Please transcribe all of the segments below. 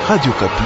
Radio Kapi.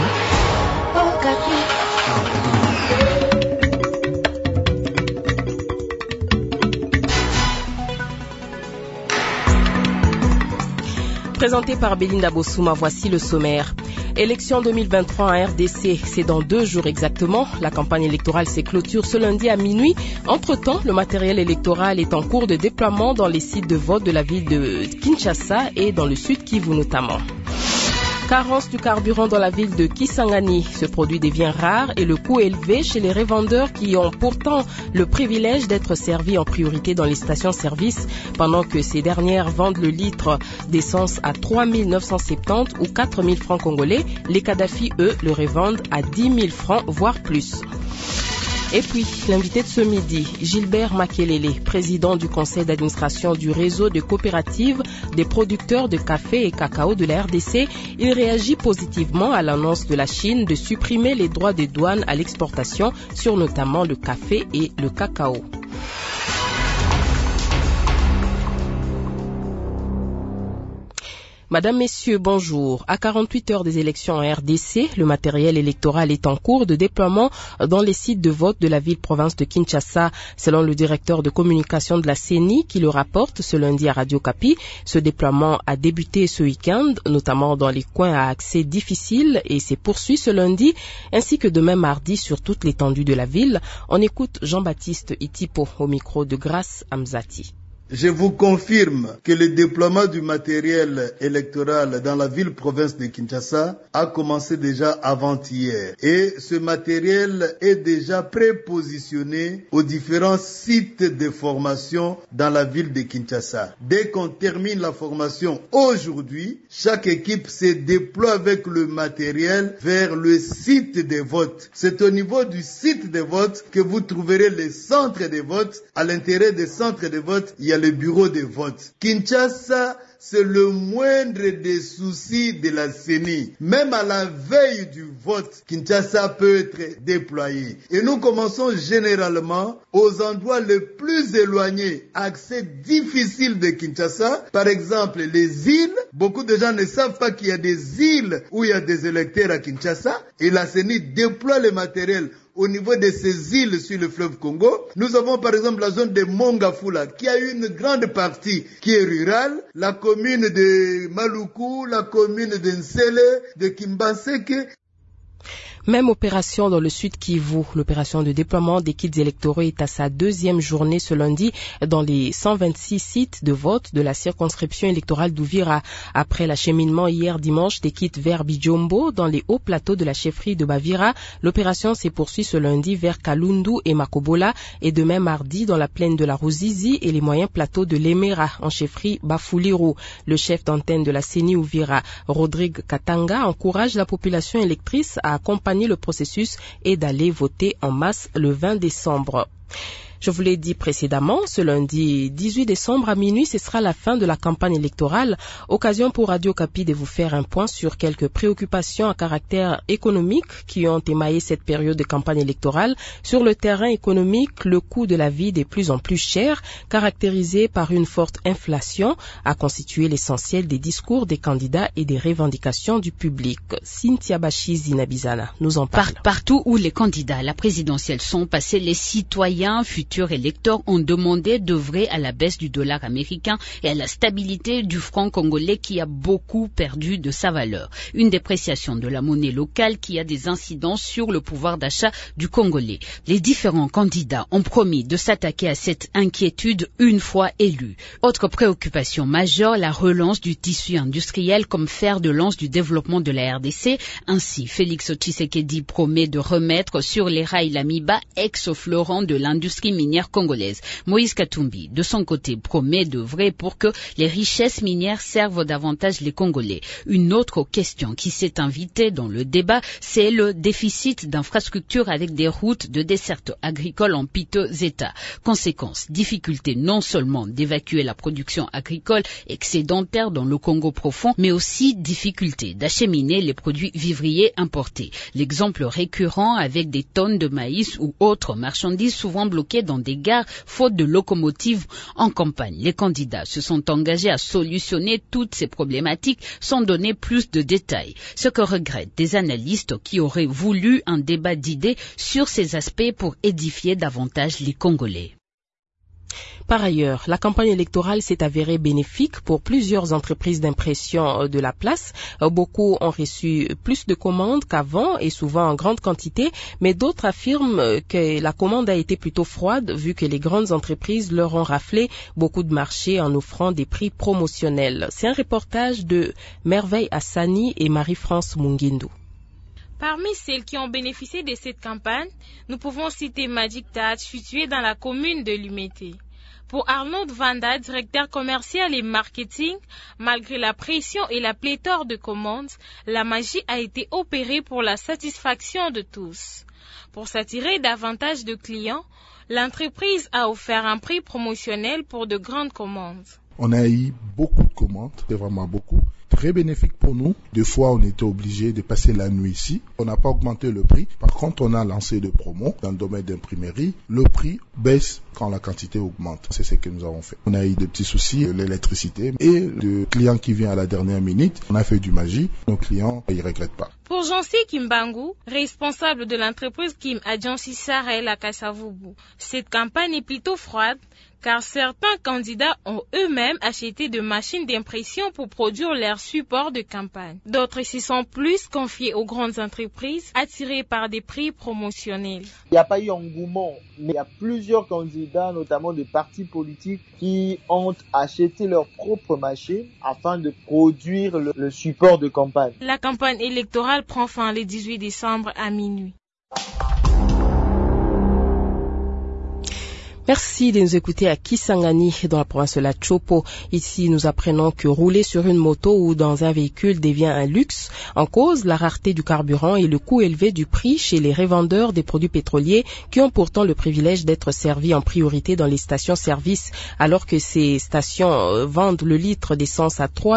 Présenté par Belinda Bossouma, voici le sommaire. Élection 2023 en RDC, c'est dans 2 jours exactement. La campagne électorale se clôture ce lundi à minuit. Entre-temps, le matériel électoral est en cours de déploiement dans les sites de vote de la ville de Kinshasa et dans le sud Kivu notamment. Carence du carburant dans la ville de Kisangani. Ce produit devient rare et le coût élevé chez les revendeurs qui ont pourtant le privilège d'être servis en priorité dans les stations-service pendant que ces dernières vendent le litre d'essence à 3 970 ou 4 000 francs congolais. Les Kadhafi, eux, le revendent à 10 000 francs, voire plus. Et puis, l'invité de ce midi, Gilbert Makelele, président du conseil d'administration du réseau de coopératives des producteurs de café et cacao de la RDC, il réagit positivement à l'annonce de la Chine de supprimer les droits de douane à l'exportation sur notamment le café et le cacao. Madame, Messieurs, bonjour. À 48 heures des élections en RDC, le matériel électoral est en cours de déploiement dans les sites de vote de la ville-province de Kinshasa. Selon le directeur de communication de la CENI qui le rapporte ce lundi à Radio Kapi, ce déploiement a débuté ce week-end, notamment dans les coins à accès difficile et s'est poursuit ce lundi, ainsi que demain mardi sur toute l'étendue de la ville. On écoute Jean-Baptiste Itipo au micro de Grace Amzati. Je vous confirme que le déploiement du matériel électoral dans la ville-province de Kinshasa a commencé déjà avant-hier. Et ce matériel est déjà prépositionné aux différents sites de formation dans la ville de Kinshasa. Dès qu'on termine la formation aujourd'hui, chaque équipe se déploie avec le matériel vers le site de vote. C'est au niveau du site de vote que vous trouverez les centres de vote. À l'intérieur des centres de vote, il y a le bureau de vote. Kinshasa, c'est le moindre des soucis de la CENI. Même à la veille du vote, Kinshasa peut être déployé. Et nous commençons généralement aux endroits les plus éloignés, accès difficile de Kinshasa. Par exemple, les îles. Beaucoup de gens ne savent pas qu'il y a des îles où il y a des électeurs à Kinshasa. Et la CENI déploie le matériel au niveau de ces îles sur le fleuve Congo. Nous avons par exemple la zone de Mongafula qui a une grande partie qui est rurale, la commune de Maluku, la commune de Nsele, de Kimbanseke. Même opération dans le sud Kivu. L'opération de déploiement des kits électoraux est à sa 2e journée ce lundi dans les 126 sites de vote de la circonscription électorale d'Uvira. Après l'acheminement hier dimanche des kits vers Bijombo dans les hauts plateaux de la chefferie de Bavira, l'opération s'est poursuivie ce lundi vers Kalundu et Makobola et demain mardi dans la plaine de la Ruzizi et les moyens plateaux de l'Emera en chefferie Bafuliru. Le chef d'antenne de la CENI Uvira, Rodrigue Katanga, encourage la population électrice à accompagner le processus et d'aller voter en masse le 20 décembre. Je vous l'ai dit précédemment, ce lundi 18 décembre à minuit, ce sera la fin de la campagne électorale. Occasion pour Radio Kapi de vous faire un point sur quelques préoccupations à caractère économique qui ont émaillé cette période de campagne électorale. Sur le terrain économique, le coût de la vie de plus en plus cher, caractérisé par une forte inflation, a constitué l'essentiel des discours des candidats et des revendications du public. Cynthia Bachi Zinabizana nous en parle. Partout où les candidats à la présidentielle sont passés, les citoyens futurs électeurs ont demandé d'œuvrer à la baisse du dollar américain et à la stabilité du franc congolais qui a beaucoup perdu de sa valeur. Une dépréciation de la monnaie locale qui a des incidences sur le pouvoir d'achat du Congolais. Les différents candidats ont promis de s'attaquer à cette inquiétude une fois élus. Autre préoccupation majeure, la relance du tissu industriel comme fer de lance du développement de la RDC. Ainsi, Félix Tshisekedi promet de remettre sur les rails l'Amiba, ex-fleuron de l'industrie minière congolaise. Moïse Katumbi, de son côté, promet d'œuvrer pour que les richesses minières servent davantage les Congolais. Une autre question qui s'est invitée dans le débat, c'est le déficit d'infrastructures avec des routes de desserte agricole en piteux état. Conséquence, difficulté non seulement d'évacuer la production agricole excédentaire dans le Congo profond, mais aussi difficulté d'acheminer les produits vivriers importés. L'exemple récurrent avec des tonnes de maïs ou autres marchandises souvent bloquées dans dans des gares faute de locomotives en campagne. Les candidats se sont engagés à solutionner toutes ces problématiques sans donner plus de détails. Ce que regrettent des analystes qui auraient voulu un débat d'idées sur ces aspects pour édifier davantage les Congolais. Par ailleurs, la campagne électorale s'est avérée bénéfique pour plusieurs entreprises d'impression de la place. Beaucoup ont reçu plus de commandes qu'avant et souvent en grande quantité, mais d'autres affirment que la commande a été plutôt froide vu que les grandes entreprises leur ont raflé beaucoup de marchés en offrant des prix promotionnels. C'est un reportage de Merveille Hassani et Marie-France Munguindou. Parmi celles qui ont bénéficié de cette campagne, nous pouvons citer Magic Touch, située dans la commune de Lumété. Pour Arnaud Vanda, directeur commercial et marketing, malgré la pression et la pléthore de commandes, la magie a été opérée pour la satisfaction de tous. Pour s'attirer davantage de clients, l'entreprise a offert un prix promotionnel pour de grandes commandes. On a eu beaucoup de commandes, c'est vraiment beaucoup. Très bénéfique pour nous. Des fois, on était obligé de passer la nuit ici. On n'a pas augmenté le prix. Par contre, on a lancé des promos dans le domaine d'imprimerie. Le prix baisse quand la quantité augmente. C'est ce que nous avons fait. On a eu des petits soucis, l'électricité et le client qui vient à la dernière minute. On a fait du magie. Nos clients, ils ne regrettent pas. Pour Jancy Kimbangu, responsable de l'entreprise Kim Adjansi Sarel à Kassavubu, cette campagne est plutôt froide car certains candidats ont eux-mêmes acheté des machines d'impression pour produire leurs supports de campagne. D'autres s'y sont plus confiés aux grandes entreprises attirées par des prix promotionnels. Il n'y a pas eu engouement, mais il y a plusieurs candidats, notamment des partis politiques, qui ont acheté leurs propres machines afin de produire le support de campagne. La campagne électorale prend fin le 18 décembre à minuit. Merci de nous écouter à Kisangani dans la province de la Chopo. Ici, nous apprenons que rouler sur une moto ou dans un véhicule devient un luxe. En cause, la rareté du carburant et le coût élevé du prix chez les revendeurs des produits pétroliers qui ont pourtant le privilège d'être servis en priorité dans les stations-service. Alors que ces stations vendent le litre d'essence à 3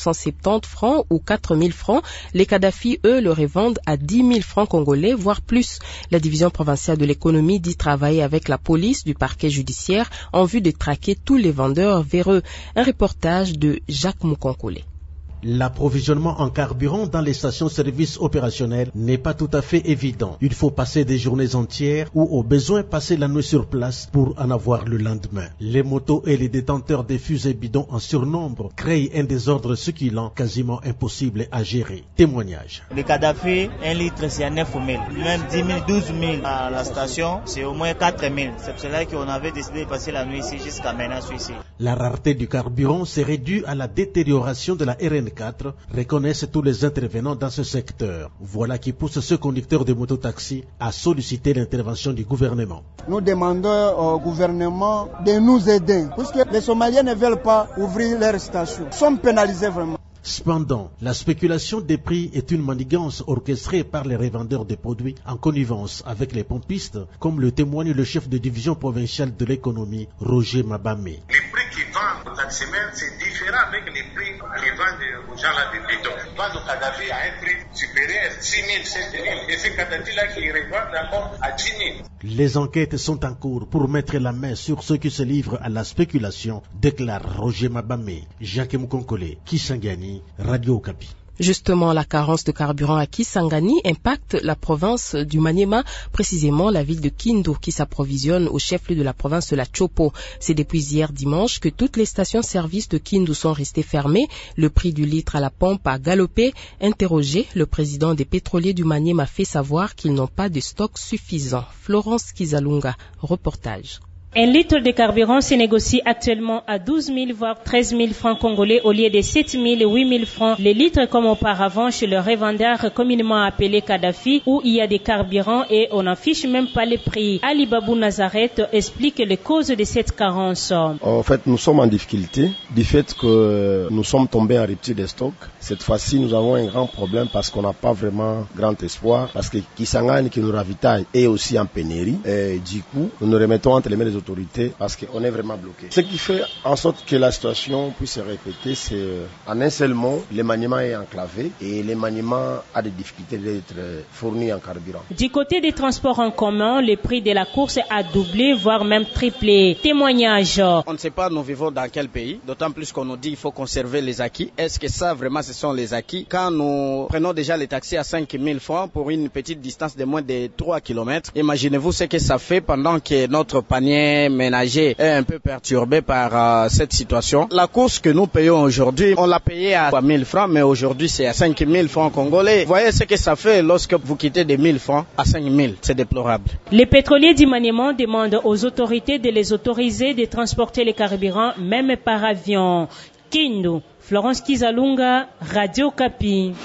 970 francs ou 4 000 francs, les Kadhafi, eux, le revendent à 10 000 francs congolais, voire plus. La division provinciale de l'économie dit travailler avec la police du parquet judiciaire en vue de traquer tous les vendeurs véreux. Un reportage de Jacques Moukonkole. L'approvisionnement en carburant dans les stations-service opérationnelles n'est pas tout à fait évident. Il faut passer des journées entières ou au besoin passer la nuit sur place pour en avoir le lendemain. Les motos et les détenteurs des fusées bidons en surnombre créent un désordre succulent quasiment impossible à gérer. Témoignage. Le Kadhafi, 1 litre c'est à 9 000. Même 10 000, 12 000 à la station, c'est au moins 4 000. C'est pour cela qu'on avait décidé de passer la nuit ici jusqu'à maintenant ici. La rareté du carburant serait due à la détérioration de la RN4, reconnaissent tous les intervenants dans ce secteur. Voilà qui pousse ce conducteur de mototaxi à solliciter l'intervention du gouvernement. Nous demandons au gouvernement de nous aider, puisque les Somaliens ne veulent pas ouvrir leurs stations. Ils sont pénalisés vraiment. Cependant, la spéculation des prix est une manigance orchestrée par les revendeurs de produits en connivence avec les pompistes, comme le témoigne le chef de division provinciale de l'économie, Roger Mabamé. Les prix qu'ils vendent aux taximens, c'est différent avec les prix qu'ils vendent aux gens là de béton. Ils vendent au Kadhafi à un prix supérieur, 6 000, 7 000. Et ces Kadhafi-là qui revendent encore à 10 000. Les enquêtes sont en cours pour mettre la main sur ceux qui se livrent à la spéculation, déclare Roger Mabamé. Jacques Moukonkole, Kisangani, Radio Okapi. Justement, la carence de carburant à Kisangani impacte la province du Maniema, précisément la ville de Kindu, qui s'approvisionne au chef-lieu de la province de la Chopo. C'est depuis hier dimanche que toutes les stations-service de Kindu sont restées fermées. Le prix du litre à la pompe a galopé. Interrogé, le président des pétroliers du Maniema fait savoir qu'ils n'ont pas de stock suffisant. Florence Kizalunga, reportage. Un litre de carburant se négocie actuellement à 12 000 voire 13 000 francs congolais au lieu de 7 000 et 8 000 francs les litres comme auparavant chez le revendeur communément appelé Kadhafi où il y a des carburants et on n'affiche même pas les prix. Ali Babou Nazareth explique les causes de cette carence. En fait, nous sommes en difficulté du fait que nous sommes tombés en rupture de stock. Cette fois-ci, nous avons un grand problème parce qu'on n'a pas vraiment grand espoir parce que Kisangani qui nous ravitaille est aussi en pénurie et du coup, nous nous remettons entre les mains des autorités autorités parce qu'on est vraiment bloqué. Ce qui fait en sorte que la situation puisse se répéter, c'est en un seul mot, le Maniema est enclavé et le Maniema a des difficultés d'être fourni en carburant. Du côté des transports en commun, le prix de la course a doublé, voire même triplé. Témoignage. On ne sait pas nous vivons dans quel pays, d'autant plus qu'on nous dit qu'il faut conserver les acquis. Est-ce que ça vraiment ce sont les acquis? Quand nous prenons déjà les taxis à 5 000 francs pour une petite distance de moins de 3 km, imaginez-vous ce que ça fait pendant que notre panier ménager est un peu perturbé par cette situation. La course que nous payons aujourd'hui, on l'a payé à 3 000 francs, mais aujourd'hui c'est à 5 000 francs congolais. Vous voyez ce que ça fait lorsque vous quittez des 1 000 francs à 5 000, c'est déplorable. Les pétroliers du Maniema demandent aux autorités de les autoriser de transporter les carburants, même par avion. Kindu, Florence Kizalunga, Radio Kapi.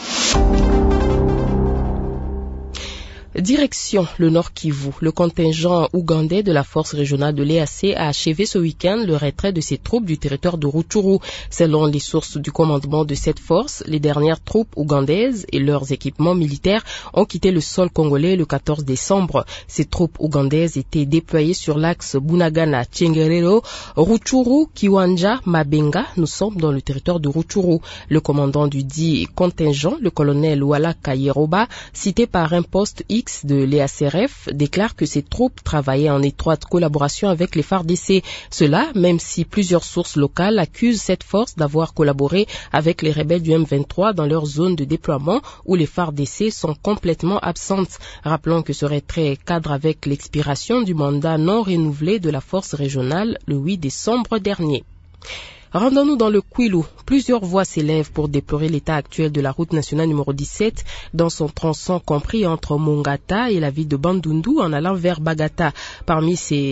Direction le Nord Kivu, le contingent ougandais de la force régionale de l'EAC a achevé ce week-end le retrait de ses troupes du territoire de Rutshuru. Selon les sources du commandement de cette force, les dernières troupes ougandaises et leurs équipements militaires ont quitté le sol congolais le 14 décembre. Ces troupes ougandaises étaient déployées sur l'axe Bunagana-Tchengerero, Rutshuru, Kiwanja, Mabenga. Nous sommes dans le territoire de Rutshuru. Le commandant du dit contingent, le colonel Wala Kayeroba, cité par un poste X de l'EACRF, déclare que ces troupes travaillaient en étroite collaboration avec les FARDC. Cela, même si plusieurs sources locales accusent cette force d'avoir collaboré avec les rebelles du M23 dans leur zone de déploiement où les FARDC sont complètement absentes. Rappelons que ce retrait cadre avec l'expiration du mandat non renouvelé de la force régionale le 8 décembre dernier. Rendons-nous dans le Kwilu. Plusieurs voix s'élèvent pour déplorer l'état actuel de la route nationale numéro 17 dans son tronçon compris entre Mongata et la ville de Bandundu en allant vers Bagata. Parmi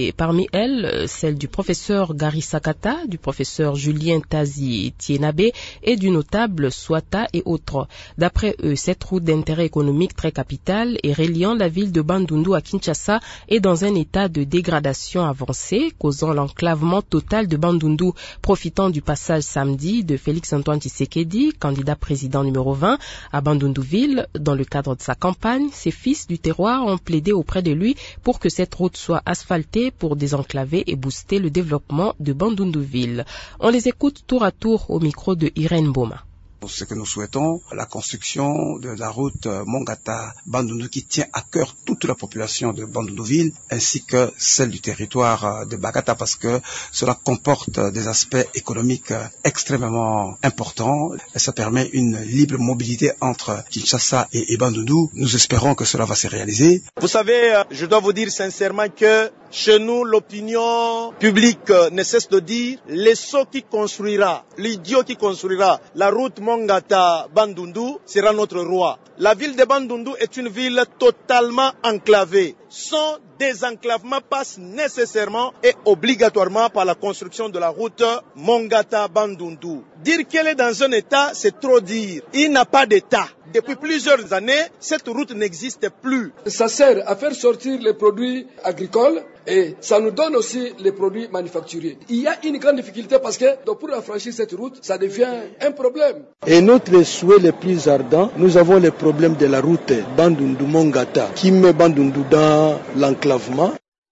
elles, celle du professeur Gary Sakata, du professeur Julien Tazi Tienabe et du notable Swata et autres. D'après eux, cette route d'intérêt économique très capitale et reliant la ville de Bandundu à Kinshasa est dans un état de dégradation avancée, causant l'enclavement total de Bandundu. Profitant du passage samedi de Félix-Antoine Tshisekedi, candidat président numéro 20 à Bandundu-Ville, dans le cadre de sa campagne, ses fils du terroir ont plaidé auprès de lui pour que cette route soit asphaltée pour désenclaver et booster le développement de Bandundu-Ville. On les écoute tour à tour au micro de Irène Boma. Ce que nous souhaitons, la construction de la route Mongata-Bandundu qui tient à cœur toute la population de Bandundu-Ville ainsi que celle du territoire de Bagata parce que cela comporte des aspects économiques extrêmement importants et ça permet une libre mobilité entre Kinshasa et Bandundu. Nous espérons que cela va se réaliser. Vous savez, je dois vous dire sincèrement que chez nous, l'opinion publique ne cesse de dire les sots qui construira, l'idiot qui construira la route Mongata-Bandundu sera notre roi. La ville de Bandundu est une ville totalement enclavée. Son désenclavement passe nécessairement et obligatoirement par la construction de la route Mongata-Bandundu. Dire qu'elle est dans un état, c'est trop dire. Il n'a pas d'état. Depuis plusieurs années, cette route n'existe plus. Ça sert à faire sortir les produits agricoles et ça nous donne aussi les produits manufacturiers. Il y a une grande difficulté parce que pour affranchir cette route, ça devient un problème. Et notre souhait le plus ardent, nous avons le problème de la route Bandundu-Mongata qui met Bandundu dans l'enclavement.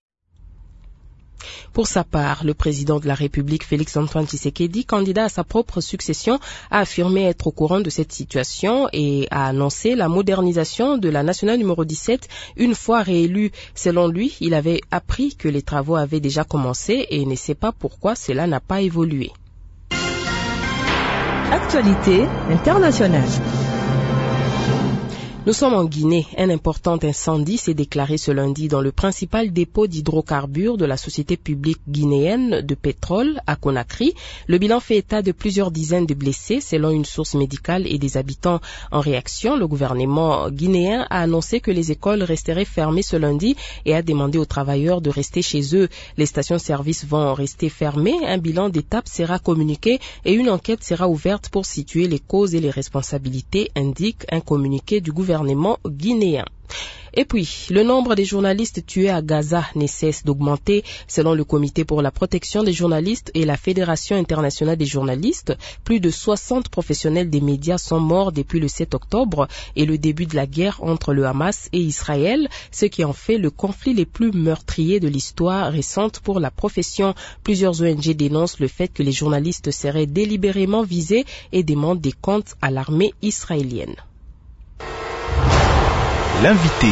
Pour sa part, le président de la République, Félix-Antoine Tshisekedi, candidat à sa propre succession, a affirmé être au courant de cette situation et a annoncé la modernisation de la nationale numéro 17 une fois réélu. Selon lui, il avait appris que les travaux avaient déjà commencé et ne sait pas pourquoi cela n'a pas évolué. Actualité internationale. Nous sommes en Guinée. Un important incendie s'est déclaré ce lundi dans le principal dépôt d'hydrocarbures de la société publique guinéenne de pétrole à Conakry. Le bilan fait état de plusieurs dizaines de blessés selon une source médicale et des habitants. En réaction, le gouvernement guinéen a annoncé que les écoles resteraient fermées ce lundi et a demandé aux travailleurs de rester chez eux. Les stations-service vont rester fermées. Un bilan d'étape sera communiqué et une enquête sera ouverte pour situer les causes et les responsabilités, indique un communiqué du gouvernement guinéen. Et puis, le nombre des journalistes tués à Gaza ne cesse d'augmenter. Selon le Comité pour la protection des journalistes et la Fédération internationale des journalistes, plus de 60 professionnels des médias sont morts depuis le 7 octobre et le début de la guerre entre le Hamas et Israël, ce qui en fait le conflit le plus meurtrier de l'histoire récente pour la profession. Plusieurs ONG dénoncent le fait que les journalistes seraient délibérément visés et demandent des comptes à l'armée israélienne. L'invité.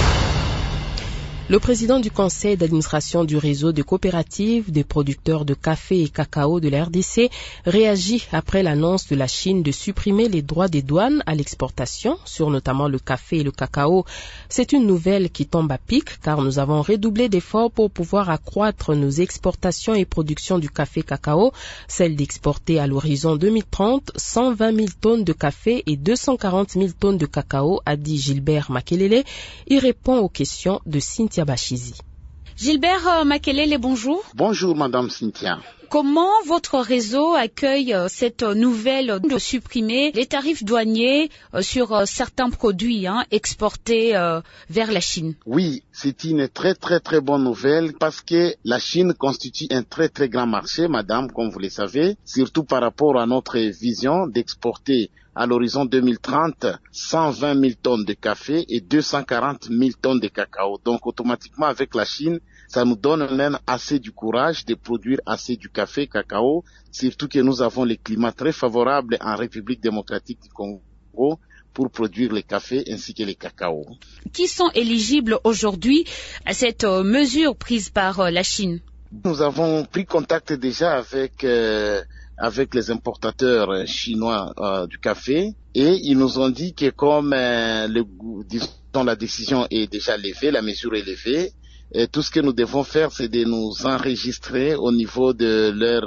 Le président du conseil d'administration du réseau de coopératives des producteurs de café et cacao de la RDC réagit après l'annonce de la Chine de supprimer les droits des douanes à l'exportation sur notamment le café et le cacao. C'est une nouvelle qui tombe à pic car nous avons redoublé d'efforts pour pouvoir accroître nos exportations et productions du café cacao, celle d'exporter à l'horizon 2030 120 000 tonnes de café et 240 000 tonnes de cacao, a dit Gilbert Makelele. Il répond aux questions de Cynthia Bachizi. Gilbert Makelele, bonjour. Bonjour Madame Cynthia. Comment votre réseau accueille cette nouvelle de supprimer les tarifs douaniers sur certains produits exportés vers la Chine? Oui, c'est une très bonne nouvelle parce que la Chine constitue un très grand marché, Madame, comme vous le savez, surtout par rapport à notre vision d'exporter à l'horizon 2030, 120 000 tonnes de café et 240 000 tonnes de cacao. Donc, automatiquement, avec la Chine, ça nous donne même assez du courage de produire assez du café, cacao, surtout que nous avons le climat très favorable en République démocratique du Congo pour produire le café ainsi que le cacao. Qui sont éligibles aujourd'hui à cette mesure prise par la Chine? Nous avons pris contact déjà avec les importateurs chinois du café et ils nous ont dit que comme la décision est déjà levée, la mesure est levée, et tout ce que nous devons faire, c'est de nous enregistrer au niveau de leur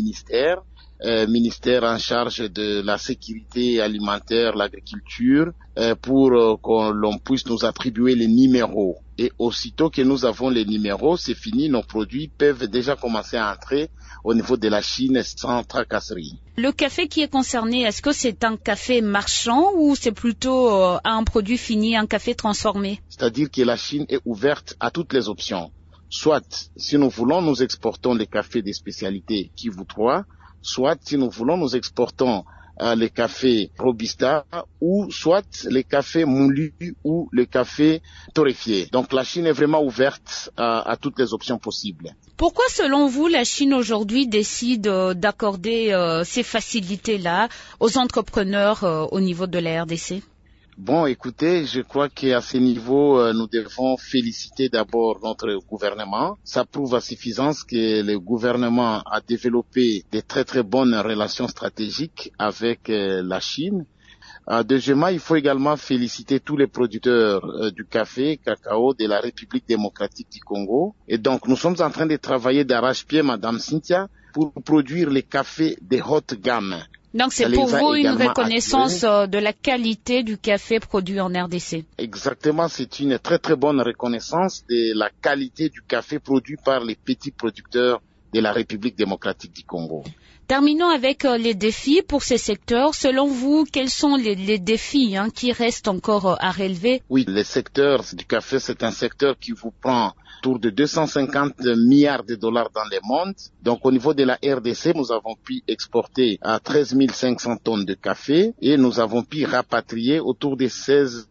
ministère en charge de la sécurité alimentaire, l'agriculture, pour que l'on puisse nous attribuer les numéros. Et aussitôt que nous avons les numéros, c'est fini, nos produits peuvent déjà commencer à entrer au niveau de la Chine sans tracasserie. Le café qui est concerné, est-ce que c'est un café marchand ou c'est plutôt un produit fini, un café transformé? C'est-à-dire que la Chine est ouverte à toutes les options. Soit, si nous voulons, nous exportons les cafés des spécialités Kivu 3, soit, si nous voulons, nous exportons les cafés Robusta ou soit les cafés moulus ou les cafés torréfiés. Donc la Chine est vraiment ouverte à toutes les options possibles. Pourquoi, selon vous, la Chine aujourd'hui décide d'accorder ces facilités-là aux entrepreneurs au niveau de la RDC? Bon, écoutez, je crois qu'à ce niveau, nous devons féliciter d'abord notre gouvernement. Ça prouve à suffisance que le gouvernement a développé de très bonnes relations stratégiques avec la Chine. Deuxièmement, il faut également féliciter tous les producteurs du café, cacao de la République démocratique du Congo. Et donc, nous sommes en train de travailler d'arrache-pied, Madame Cynthia, pour produire les cafés de haute gamme. Donc c'est pour vous une reconnaissance de la qualité du café produit en RDC. Exactement, c'est une très bonne reconnaissance de la qualité du café produit par les petits producteurs de la République démocratique du Congo. Terminons avec les défis pour ces secteurs. Selon vous, quels sont les défis qui restent encore à relever? Oui, le secteur du café, c'est un secteur qui vous prend autour de 250 milliards de dollars dans le monde. Donc au niveau de la RDC, nous avons pu exporter à 13 500 tonnes de café et nous avons pu rapatrier autour de 16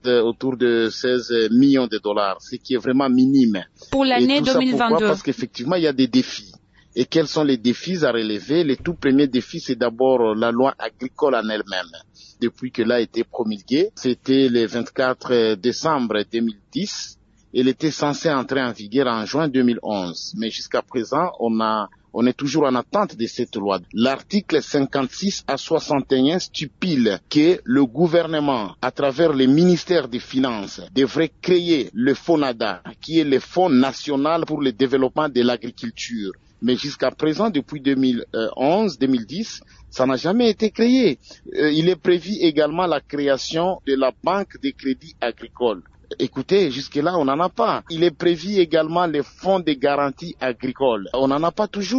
millions de dollars, ce qui est vraiment minime. Pour l'année 2022. Pourquoi? Parce qu'effectivement, il y a des défis. Et quels sont les défis à relever? Le tout premier défi, c'est d'abord la loi agricole en elle-même. Depuis qu'elle a été promulguée, c'était le 24 décembre 2010. Elle était censée entrer en vigueur en juin 2011. Mais jusqu'à présent, on est toujours en attente de cette loi. L'article 56 à 61 stipule que le gouvernement, à travers le ministère des Finances, devrait créer le FONADA, qui est le Fonds national pour le développement de l'agriculture. Mais jusqu'à présent, depuis 2011-2010, ça n'a jamais été créé. Il est prévu également la création de la banque de crédit agricole. Écoutez, jusque-là, on n'en a pas. Il est prévu également les fonds de garantie agricole. On n'en a pas toujours.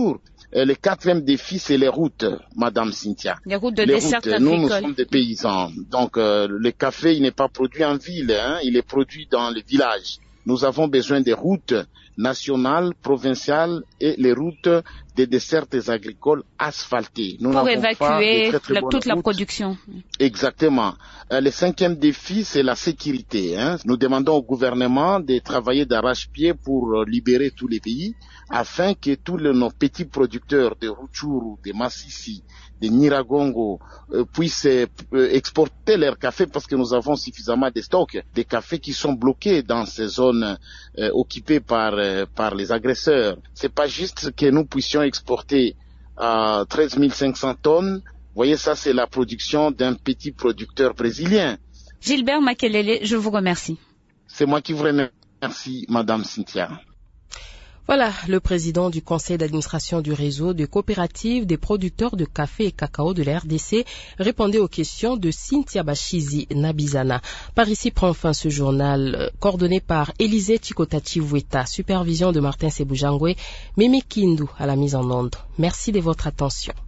Le quatrième défi, c'est les routes, Madame Cynthia. Les routes de dessert agricole. Nous sommes des paysans. Donc, le café, il n'est pas produit en ville, hein, il est produit dans les villages. Nous avons besoin des routes nationales, provinciales et les routes des dessertes agricoles asphaltées. Nous pour évacuer toute la production. Exactement. Le cinquième défi, c'est la sécurité. Hein. Nous demandons au gouvernement de travailler d'arrache-pied pour libérer tous les pays afin que tous nos petits producteurs de Rutshuru, de Massissi, de Nyiragongo puissent exporter leur café parce que nous avons suffisamment de stocks de café qui sont bloqués dans ces zones occupées par les agresseurs. C'est pas juste que nous puissions exporter 13 500 tonnes. Vous voyez, ça c'est la production d'un petit producteur brésilien. Gilbert Makelele, je vous remercie. C'est moi qui vous remercie, Madame Cynthia. Voilà, le président du conseil d'administration du réseau de coopératives des producteurs de café et cacao de la RDC répondait aux questions de Cynthia Bachizi Nabizana. Par ici prend fin ce journal coordonné par Élisée Chikotati-Voueta, supervision de Martin Seboujangwe, Mimi Kindu à la mise en onde. Merci de votre attention.